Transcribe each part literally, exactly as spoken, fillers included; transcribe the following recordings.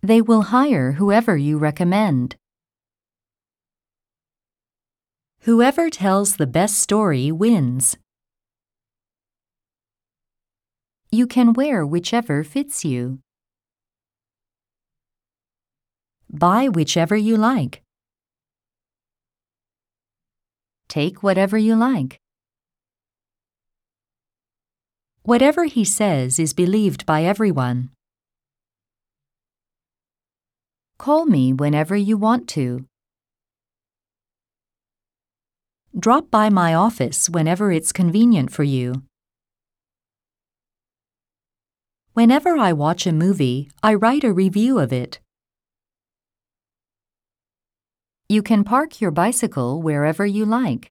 They will hire whoever you recommend. Whoever tells the best story wins. You can wear whichever fits you. Buy whichever you like. Take whatever you like. Whatever he says is believed by everyone. Call me whenever you want to. Drop by my office whenever it's convenient for you. Whenever I watch a movie, I write a review of it. You can park your bicycle wherever you like.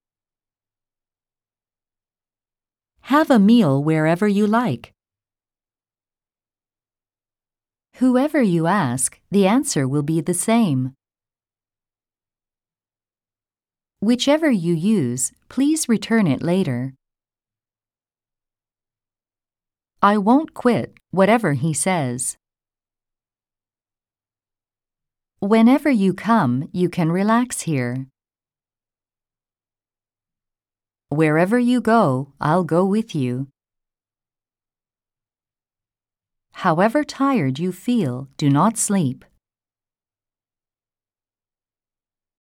Have a meal wherever you like. Whoever you ask, the answer will be the same. Whichever you use, please return it later. I won't quit, whatever he says. Whenever you come, you can relax here. Wherever you go, I'll go with you. However tired you feel, do not sleep.